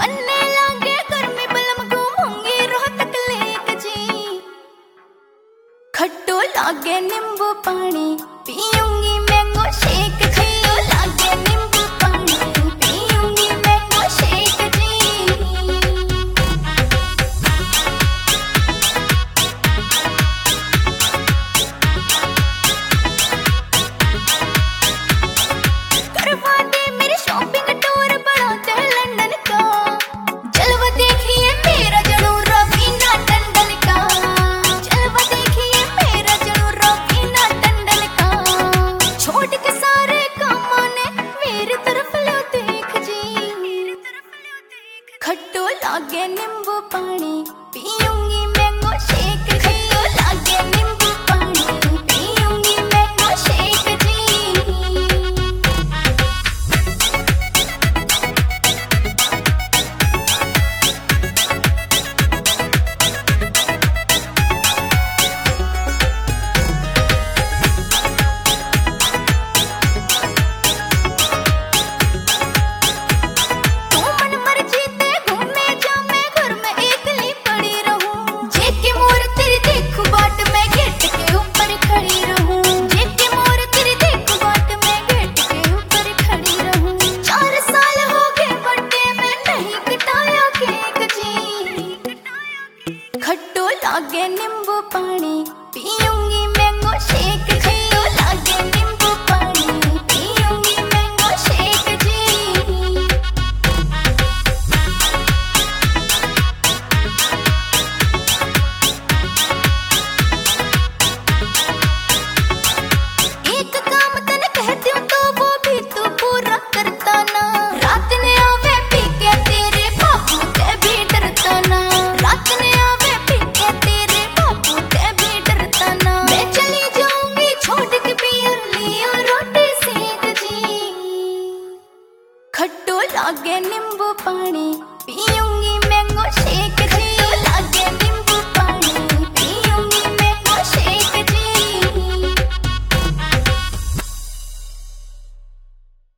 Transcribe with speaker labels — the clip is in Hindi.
Speaker 1: बनने लागे गर्मी बलम घूमूंगी रोहतक लेक जी। खट्टो लागे नींबू पानी पीऊंगी मैंगो शेक जी। खट्टो लागे नींबू पानी पीऊंगी मैंगो शेक जी। करवा दे मेरी शॉपिंग टूर बढ़ाते लंदन का। जलवा देखिए मेरा जरूर रवीना टंडन का। जलवा देखिए मेरा जरूर रवीना टंडन का। छोड़ के सारे कामों ने मेरी तरफ लो देख जी। खट्टो लागे नींबू पानी पीऊं